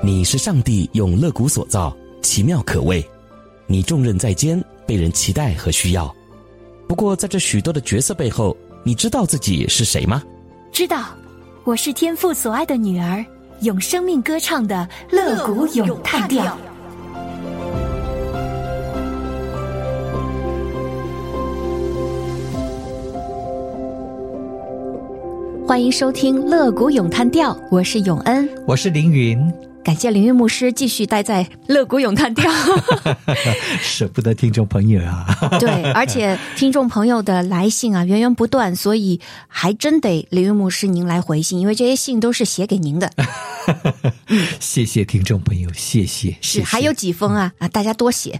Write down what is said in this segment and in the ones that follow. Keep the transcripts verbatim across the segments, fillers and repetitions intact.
你是上帝用肋骨所造，奇妙可畏。你重任在肩，被人期待和需要。不过在这许多的角色背后，你知道自己是谁吗？ 知道，我是天父所爱的女儿，用生命歌唱的肋骨咏叹调。欢迎收听肋骨咏叹调，我是永恩， 我是凌云。 感谢凌云牧师继续待在肋骨咏叹调舍不得听众朋友啊对，而且听众朋友的来信啊源源不断，所以还真得凌云牧师您来回信，因为这些信都是写给您的谢谢听众朋友，谢谢是谢谢还有几封啊啊，大家多写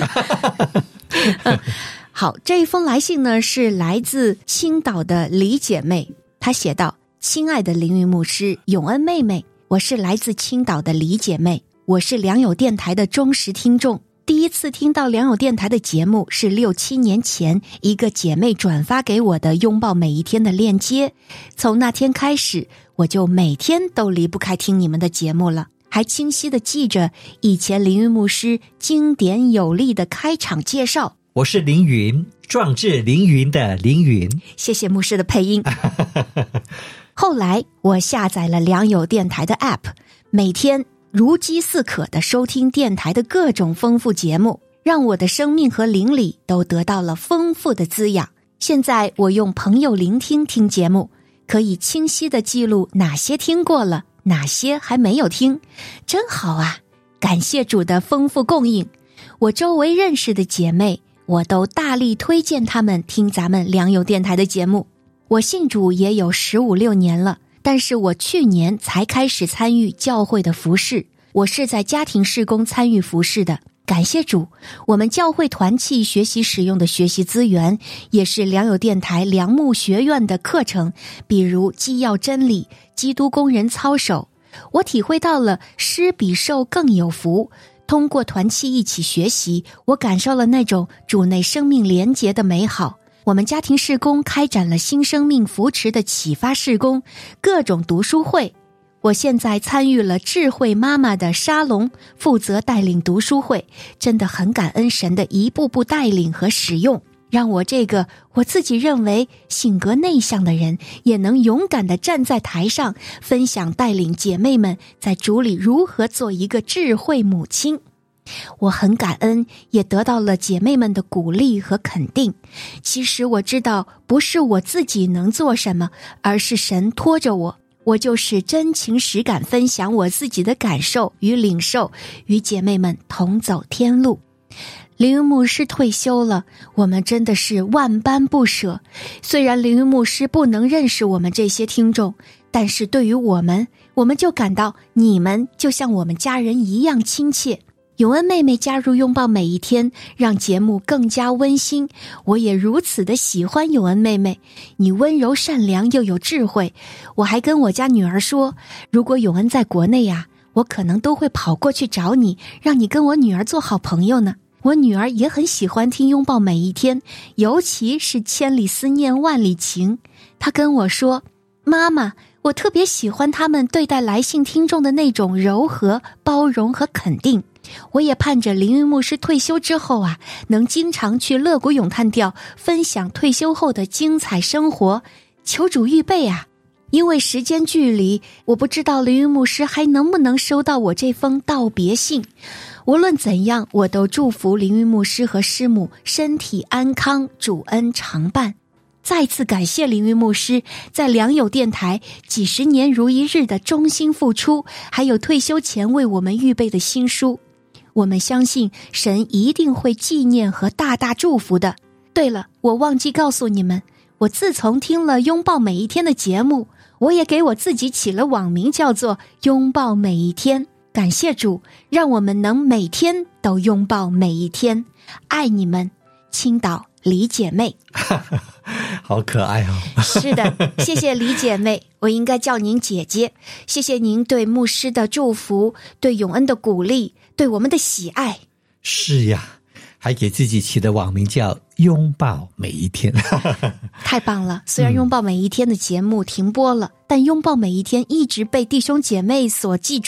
好，这一封来信呢是来自青岛的李姐妹，她写道：亲爱的凌云牧师，永恩妹妹，我是来自青岛的李姐妹，我是良友电台的忠实听众。第一次听到良友电台的节目是六七年前一个姐妹转发给我的拥抱每一天的链接，从那天开始我就每天都离不开听你们的节目了，还清晰地记着以前凌云牧师经典有力的开场介绍。 我是凌云，壮志凌云的凌云。 谢谢牧师的配音后来我下载了良友电台的 App， 每天如饥似渴地收听电台的各种丰富节目，让我的生命和灵里都得到了丰富的滋养。现在我用朋友聆听听节目，可以清晰地记录哪些听过了，哪些还没有听，真好啊！感谢主的丰富供应，我周围认识的姐妹，我都大力推荐他们听咱们良友电台的节目。我信主也有十五六年了，但是我去年才开始参与教会的服事，我是在家庭事工参与服事的。感谢主，我们教会团契学习使用的学习资源，也是良友电台良牧学院的课程，比如基要真理、基督工人操守。我体会到了施比受更有福，通过团契一起学习，我感受了那种主内生命连结的美好。我们家庭事工开展了新生命扶持的启发事工，各种读书会。我现在参与了智慧妈妈的沙龙，负责带领读书会，真的很感恩神的一步步带领和使用，让我这个我自己认为性格内向的人，也能勇敢地站在台上，分享带领姐妹们在主里如何做一个智慧母亲。我很感恩，也得到了姐妹们的鼓励和肯定。其实我知道，不是我自己能做什么，而是神拖着我。我就是真情实感分享我自己的感受与领受，与姐妹们同走天路。凌云牧师退休了，我们真的是万般不舍。虽然凌云牧师不能认识我们这些听众，但是对于我们，我们就感到你们就像我们家人一样亲切。永恩妹妹加入拥抱每一天，让节目更加温馨。我也如此的喜欢永恩妹妹，你温柔善良又有智慧。我还跟我家女儿说，如果永恩在国内啊，我可能都会跑过去找你，让你跟我女儿做好朋友呢。我女儿也很喜欢听拥抱每一天，尤其是千里思念万里情。她跟我说，妈妈，我特别喜欢他们对待来信听众的那种柔和、包容和肯定。我也盼着凌云牧师退休之后啊，能经常去肋骨咏叹调分享退休后的精彩生活。求主预备啊！因为时间距离，我不知道凌云牧师还能不能收到我这封道别信。无论怎样，我都祝福凌云牧师和师母身体安康，主恩常伴。再次感谢凌云牧师在良友电台几十年如一日的忠心付出，还有退休前为我们预备的新书。我们相信神一定会纪念和大大祝福的。对了，我忘记告诉你们，我自从听了拥抱每一天的节目，我也给我自己起了网名，叫做拥抱每一天。感谢主，让我们能每天都拥抱每一天。爱你们，青岛李姐妹。 好可爱哦。 是的，谢谢李姐妹，我应该叫您姐姐。谢谢您对牧师的祝福，对永恩的鼓励，对我们的喜爱。 是呀，还给自己起的网名叫拥抱每一天。 太棒了，虽然拥抱每一天的节目停播了、嗯、但拥抱每一天一直被弟兄姐妹所记住，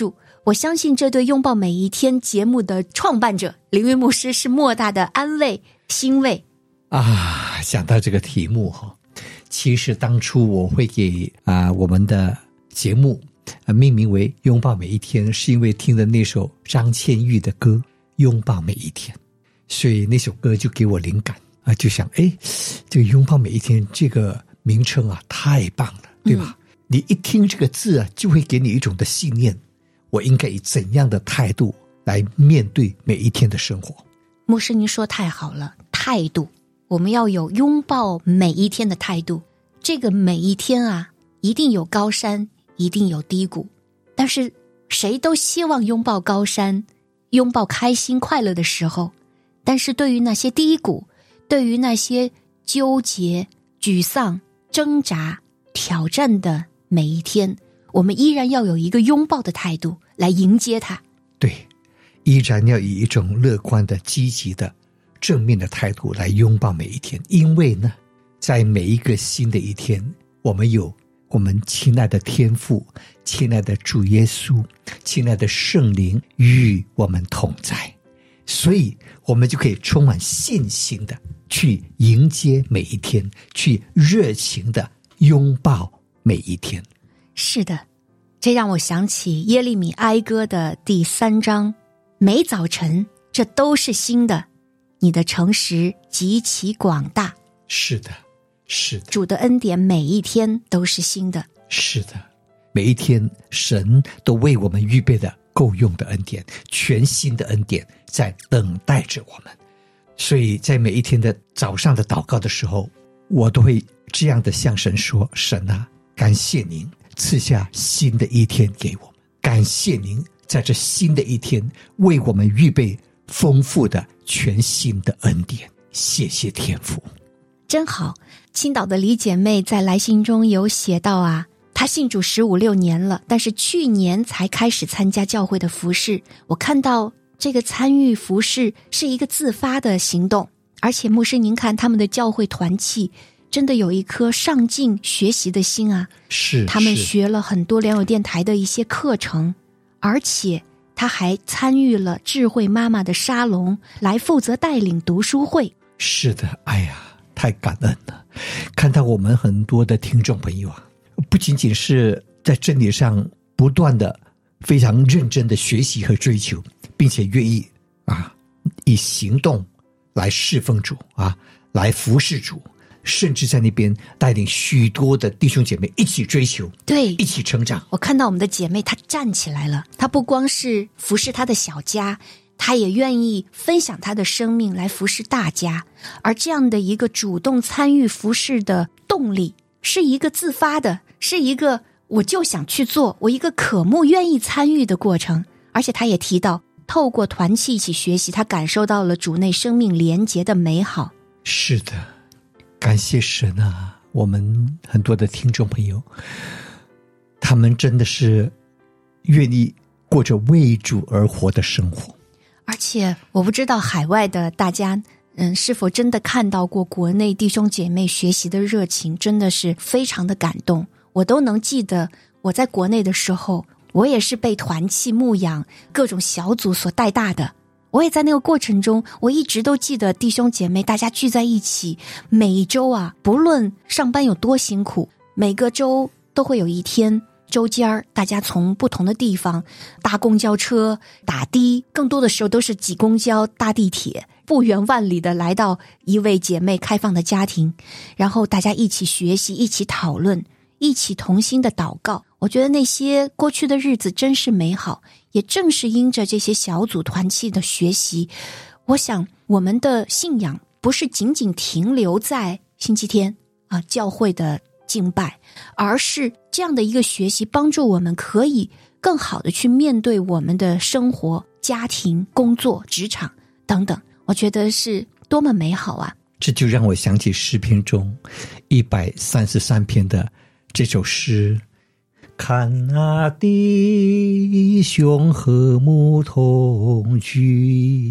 我相信这对拥抱每一天节目的创办者凌云牧师是莫大的安慰欣慰啊。想到这个题目哈，其实当初我会给啊我们的节目啊命名为拥抱每一天，是因为听了那首张倩玉的歌拥抱每一天，所以那首歌就给我灵感啊，就想哎，这个拥抱每一天这个名称啊太棒了，对吧、嗯、你一听这个字啊，就会给你一种的信念，我应该以怎样的态度来面对每一天的生活。 牧师您说太好了，态度，我们要有拥抱每一天的态度。这个每一天啊，一定有高山，一定有低谷，但是谁都希望拥抱高山，拥抱开心快乐的时候，但是对于那些低谷，对于那些纠结、沮丧、挣扎、挑战的每一天，我们依然要有一个拥抱的态度来迎接它。 对，依然要以一种乐观的、积极的、正面的态度来拥抱每一天。因为呢，在每一个新的一天，我们有我们亲爱的天父、亲爱的主耶稣、亲爱的圣灵与我们同在，所以我们就可以充满信心的去迎接每一天，去热情的拥抱每一天。 是的，这让我想起耶利米哀歌的第三章，每早晨这都是新的，你的诚实极其广大。 是的，是的， 主的恩典每一天都是新的。 是的，每一天神都为我们预备的够用的恩典，全新的恩典在等待着我们。所以在每一天的早上的祷告的时候，我都会这样的向神说，神啊，感谢您赐下新的一天给我们，感谢您在这新的一天为我们预备丰富的全新的恩典，谢谢天父。 真好，青岛的李姐妹在来信中有写到啊，她信主十五六年了，但是去年才开始参加教会的服事。我看到这个参与服事是一个自发的行动，而且牧师您看他们的教会团契真的有一颗上进学习的心啊， 是他们学了很多良友电台的一些课程，而且他还参与了智慧妈妈的沙龙，来负责带领读书会。 是的，哎呀，太感恩了，看到我们很多的听众朋友啊，不仅仅是在真理上不断的非常认真的学习和追求，并且愿意啊以行动来侍奉主啊，来服侍主，甚至在那边带领许多的弟兄姐妹一起追求， 对， 一起成长。 我看到我们的姐妹她站起来了，她不光是服侍她的小家，她也愿意分享她的生命来服侍大家。而这样的一个主动参与服侍的动力，是一个自发的，是一个我就想去做，我一个渴慕愿意参与的过程。而且她也提到，透过团契一起学习，她感受到了主内生命连结的美好。 是的，感谢神啊，我们很多的听众朋友，他们真的是愿意过着为主而活的生活。 而且我不知道海外的大家嗯，是否真的看到过国内弟兄姐妹学习的热情，真的是非常的感动。我都能记得我在国内的时候，我也是被团契牧养各种小组所带大的。我也在那个过程中，我一直都记得弟兄姐妹大家聚在一起，每一周啊，不论上班有多辛苦，每个周都会有一天周间儿，大家从不同的地方搭公交车、打的，更多的时候都是挤公交、搭地铁，不远万里的来到一位姐妹开放的家庭，然后大家一起学习、一起讨论、一起同心的祷告。我觉得那些过去的日子真是美好，也正是因着这些小组团契的学习，我想我们的信仰不是仅仅停留在星期天啊教会的敬拜，而是这样的一个学习帮助我们可以更好的去面对我们的生活、家庭、工作、职场等等。我觉得是多么美好啊！ 这就让我想起诗篇中一百三十三篇的这首诗，看那弟兄和睦同居，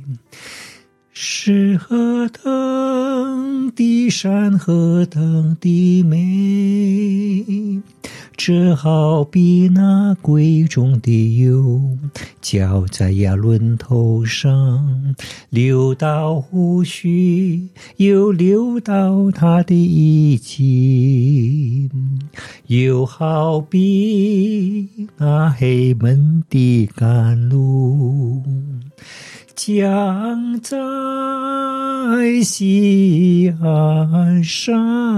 是何等的善，何等的美， 这好比那贵重的油，浇在亚伦头上，流到胡须，又流到他的衣襟。又好比那黑门的甘露，降在西安山，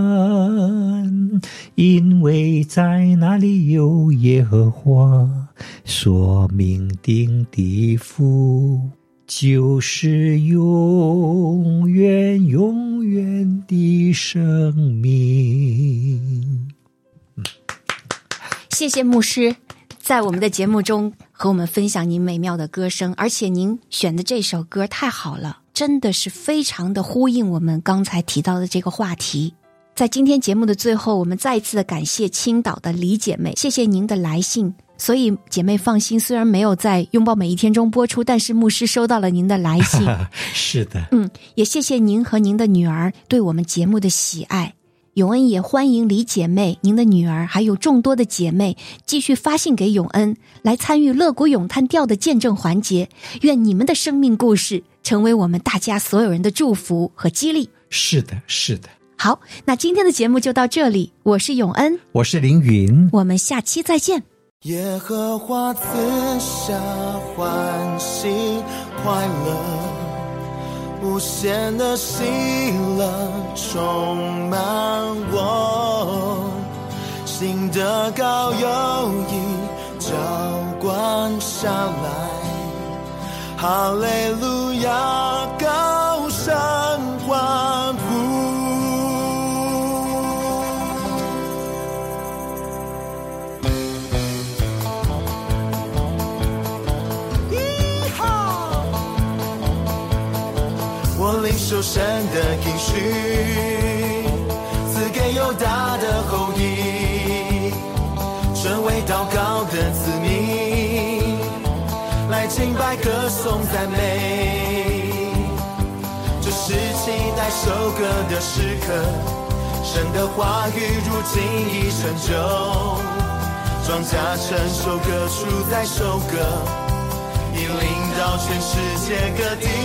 因为在那里有耶和华所命定的福，就是永远永远的生命。 谢谢牧师在我们的节目中和我们分享您美妙的歌声，而且您选的这首歌太好了，真的是非常的呼应我们刚才提到的这个话题。在今天节目的最后，我们再一次的感谢青岛的李姐妹，谢谢您的来信。所以姐妹放心，虽然没有在拥抱每一天中播出，但是牧师收到了您的来信。 是的， 嗯，也谢谢您和您的女儿对我们节目的喜爱。永恩也欢迎李姐妹、您的女儿还有众多的姐妹继续发信给永恩，来参与乐谷咏叹调的见证环节。愿你们的生命故事成为我们大家所有人的祝福和激励。 是的，是的。 好，那今天的节目就到这里，我是永恩， 我是凌云， 我们下期再见。 耶和华赐下欢喜快乐，无限的喜乐充满我，新的高有一浇灌下来，哈利路亚，高声欢呼。我领受神的应许，赐给犹大的后裔，成为祷告的子民，来敬拜歌颂赞美。这是期待收割的时刻，神的话语如今已成就，庄稼成熟，各处在收割，引领到全世界各地。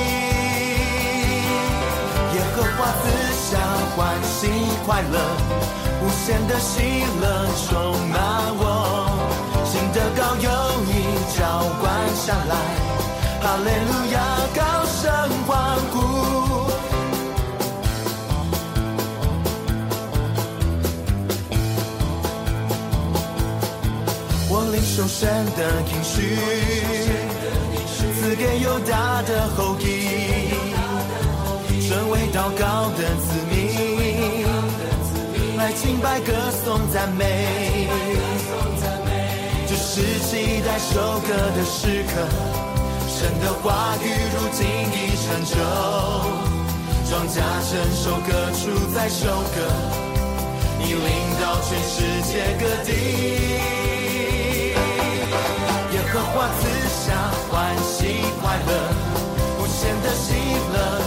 耶和华赐下欢喜快乐，无限的喜乐充满我，新的高有一浇灌下来，哈利路亚，高声欢呼。我领受神的应许，赐给犹大的后裔，成为祷告的子民，来敬拜歌颂赞美。这是期待收割的时刻，神的话语如今已成就，庄稼成熟，各处在收割，引领到全世界各地。耶和华赐下欢喜快乐，无限的喜乐